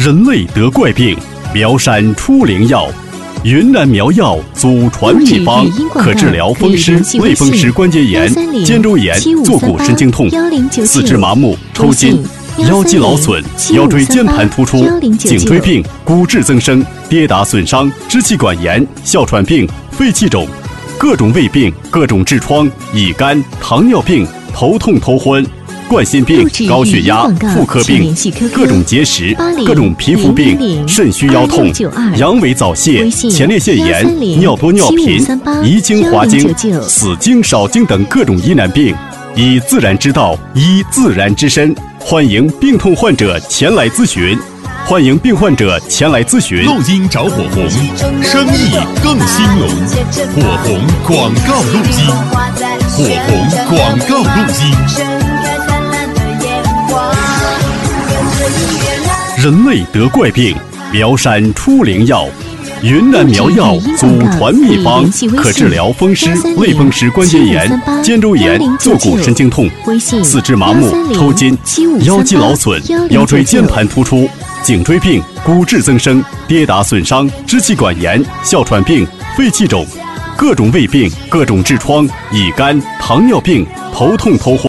人类得怪病，苗山出灵药。云南苗药祖传秘方，可治疗风湿、类风湿关节炎、肩周炎、坐骨神经痛、四肢麻木、抽筋、腰肌劳损、腰椎间盘突出、颈椎病、骨质增生、跌打损伤、支气管炎、哮喘病、肺气肿，各种胃病、各种痔疮、乙肝、糖尿病、头痛头昏、冠心病、高血压、妇科病、各种结石、各种皮肤病、肾虚腰痛、阳痿早泄、前列腺炎、尿多尿频、遗精滑精、死精少精等各种疑难病，以自然之道，医自然之身。欢迎病痛患者前来咨询。欢迎病患者前来咨询。 录音找火红，生意更兴隆。火红广告录音，火红广告录音。 人类得怪病，苗山出灵药。云南苗药祖传秘方，可治疗风湿、类风湿关节炎、肩周炎、坐骨神经痛、四肢麻木、抽筋、腰肌劳损、腰椎间盘突出、颈椎病、骨质增生、跌打损伤、支气管炎、哮喘病、肺气肿，各种胃病、各种痔疮、乙肝、糖尿病、头痛头昏。